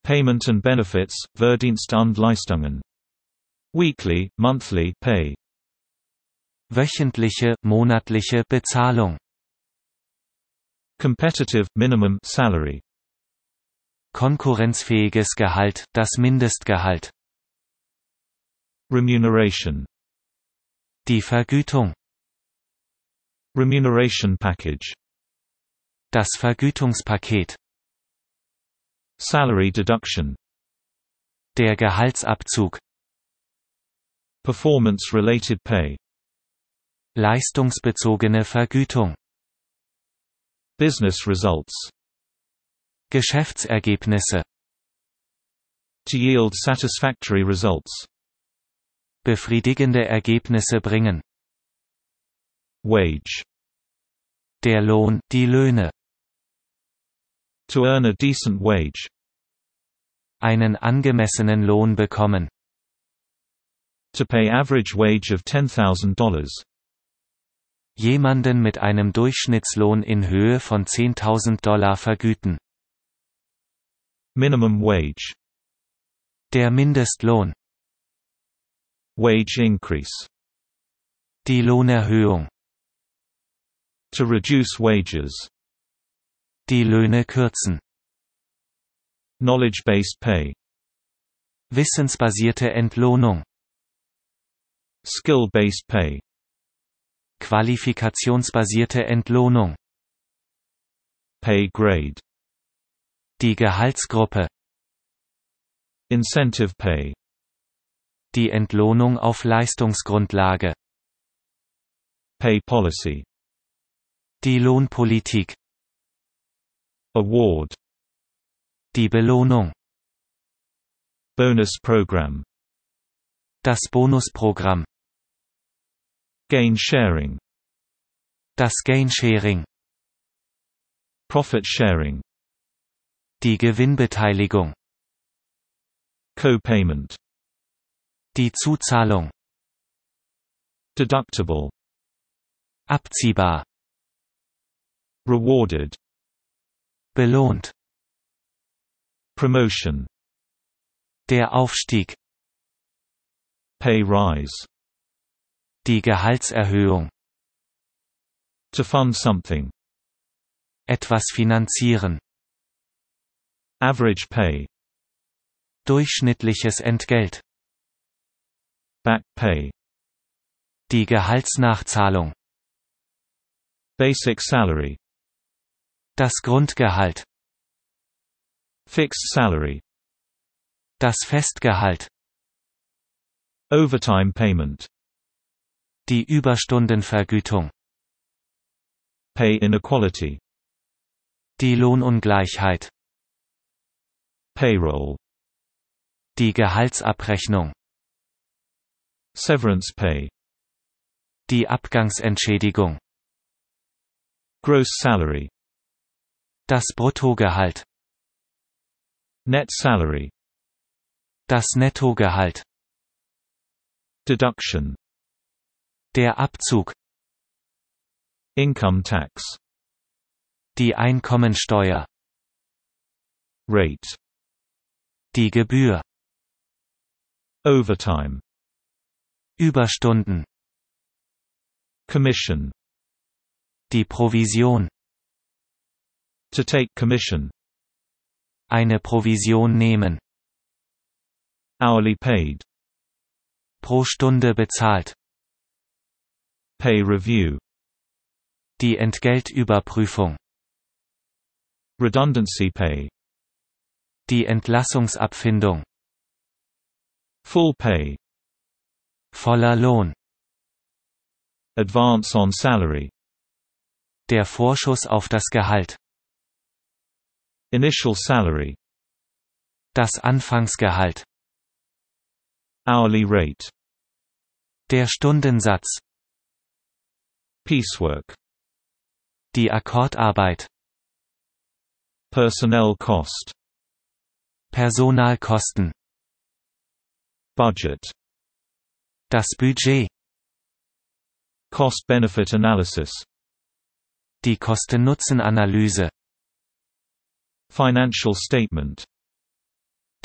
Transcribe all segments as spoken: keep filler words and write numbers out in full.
Payment and benefits, Verdienst und Leistungen. Weekly, monthly, pay. Wöchentliche, monatliche Bezahlung. Competitive, minimum salary. Konkurrenzfähiges Gehalt, das Mindestgehalt. Remuneration. Die Vergütung. Remuneration package. Das Vergütungspaket. Salary deduction. Der Gehaltsabzug. Performance-related pay. Leistungsbezogene Vergütung. Business results. Geschäftsergebnisse. To yield satisfactory results. Befriedigende Ergebnisse bringen. Wage. Der Lohn, die Löhne. To earn a decent wage. Einen angemessenen Lohn bekommen. To pay average wage of ten thousand dollars. Jemanden mit einem Durchschnittslohn in Höhe von zehntausend Dollar vergüten. Minimum wage. Der Mindestlohn. Wage increase. Die Lohnerhöhung. To reduce wages. Die Löhne kürzen. Knowledge-based pay. Wissensbasierte Entlohnung. Skill-based pay. Qualifikationsbasierte Entlohnung. Pay grade. Die Gehaltsgruppe. Incentive pay. Die Entlohnung auf Leistungsgrundlage. Pay policy. Die Lohnpolitik. Award. Die Belohnung. Bonus program. Das Bonusprogramm. Gain sharing. Das Gain-Sharing. Profit sharing. Die Gewinnbeteiligung. Co-payment. Die Zuzahlung. Deductible. Abziehbar. Rewarded. Belohnt. Promotion. Der Aufstieg. Pay rise. Die Gehaltserhöhung. To fund something. Etwas finanzieren. Average pay. Durchschnittliches Entgelt. Back pay. Die Gehaltsnachzahlung. Basic salary. Das Grundgehalt. Fixed salary. Das Festgehalt. Overtime payment. Die Überstundenvergütung. Pay inequality. Die Lohnungleichheit. Payroll. Die Gehaltsabrechnung. Severance pay. Die Abgangsentschädigung. Gross salary. Das Bruttogehalt. Net salary. Das Nettogehalt. Deduction. Der Abzug. Income tax. Die Einkommensteuer. Rate. Die Gebühr. Overtime. Überstunden. Commission. Die Provision. To take commission. Eine Provision nehmen. Hourly paid. Pro Stunde bezahlt. Pay review. Die Entgeltüberprüfung. Redundancy pay. Die Entlassungsabfindung. Full pay. Voller Lohn. Advance on salary. Der Vorschuss auf das Gehalt. Initial salary. Das Anfangsgehalt. Hourly rate. Der Stundensatz. Piecework. Die Akkordarbeit. Personnel cost. Personalkosten. Budget. Das Budget. Cost-benefit analysis. Die Kosten-Nutzen-Analyse. Financial statement.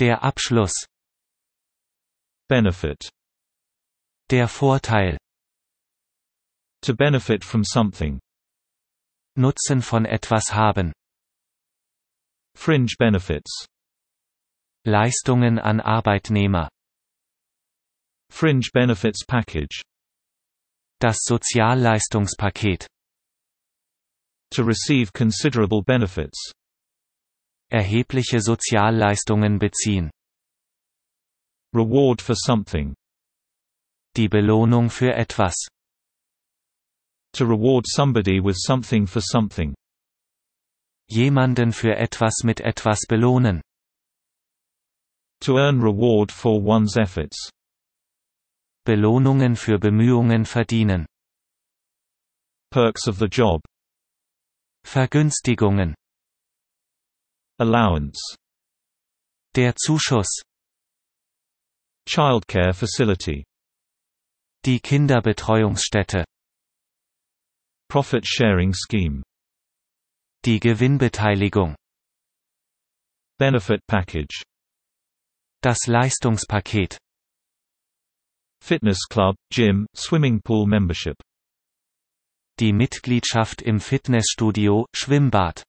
Der Abschluss. Benefit. Der Vorteil. To benefit from something. Nutzen von etwas haben. Fringe benefits. Leistungen an Arbeitnehmer. Fringe benefits package. Das Sozialleistungspaket. To receive considerable benefits. Erhebliche Sozialleistungen beziehen. Reward for something. Die Belohnung für etwas. To reward somebody with something for something. Jemanden für etwas mit etwas belohnen. To earn reward for one's efforts. Belohnungen für Bemühungen verdienen. Perks of the job. Vergünstigungen. Allowance. Der Zuschuss. Childcare facility. Die Kinderbetreuungsstätte. Profit sharing scheme. Die Gewinnbeteiligung. Benefit package. Das Leistungspaket. Fitness club, gym, swimming pool membership. Die Mitgliedschaft im Fitnessstudio, Schwimmbad.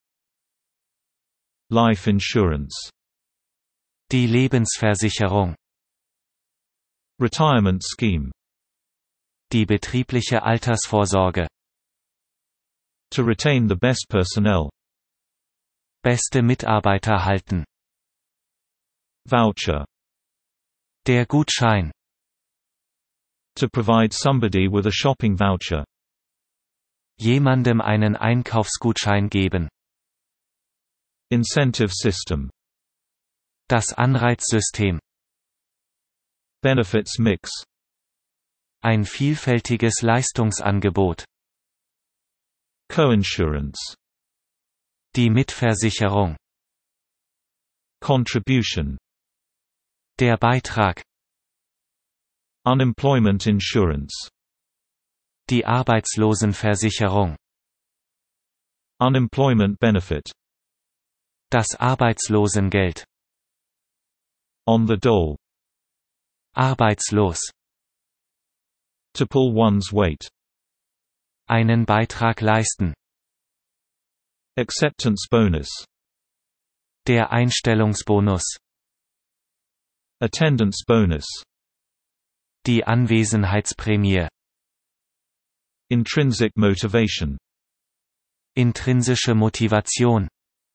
Life insurance. Die Lebensversicherung. Retirement scheme. Die betriebliche Altersvorsorge. To retain the best personnel. Beste Mitarbeiter halten. Voucher. Der Gutschein. To provide somebody with a shopping voucher. Jemandem einen Einkaufsgutschein geben. Incentive system. Das Anreizsystem. Benefits mix. Ein vielfältiges Leistungsangebot. Coinsurance. Die Mitversicherung. Contribution. Der Beitrag. Unemployment insurance. Die Arbeitslosenversicherung. Unemployment benefit. Das Arbeitslosengeld. On the dole. Arbeitslos. To pull one's weight. Einen Beitrag leisten. Acceptance bonus. Der Einstellungsbonus. Attendance bonus. Die Anwesenheitsprämie. Intrinsic motivation. Intrinsische Motivation.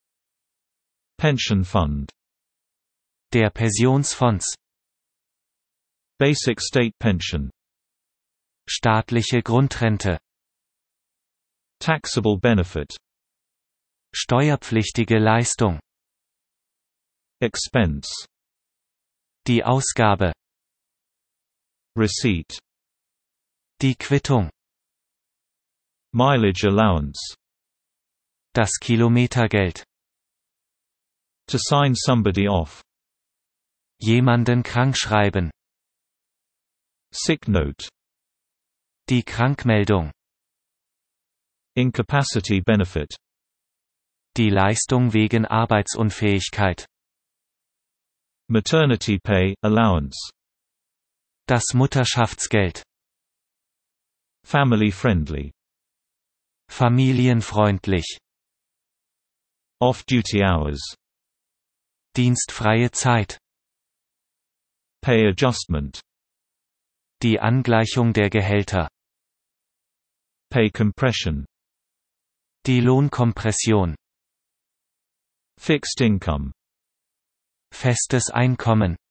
Pension fund. Der Pensionsfonds. Basic state pension. Staatliche Grundrente. Taxable benefit. Steuerpflichtige Leistung. Expense. Die Ausgabe. Receipt. Die Quittung. Mileage allowance. Das Kilometergeld. To sign somebody off. Jemanden krankschreiben. Sick note. Die Krankmeldung. Incapacity benefit. Die Leistung wegen Arbeitsunfähigkeit. Maternity pay, allowance. Das Mutterschaftsgeld. Family friendly. Familienfreundlich. Off-duty hours. Dienstfreie Zeit. Pay adjustment. Die Angleichung der Gehälter. Pay compression. Die Lohnkompression. Fixed income. Festes Einkommen.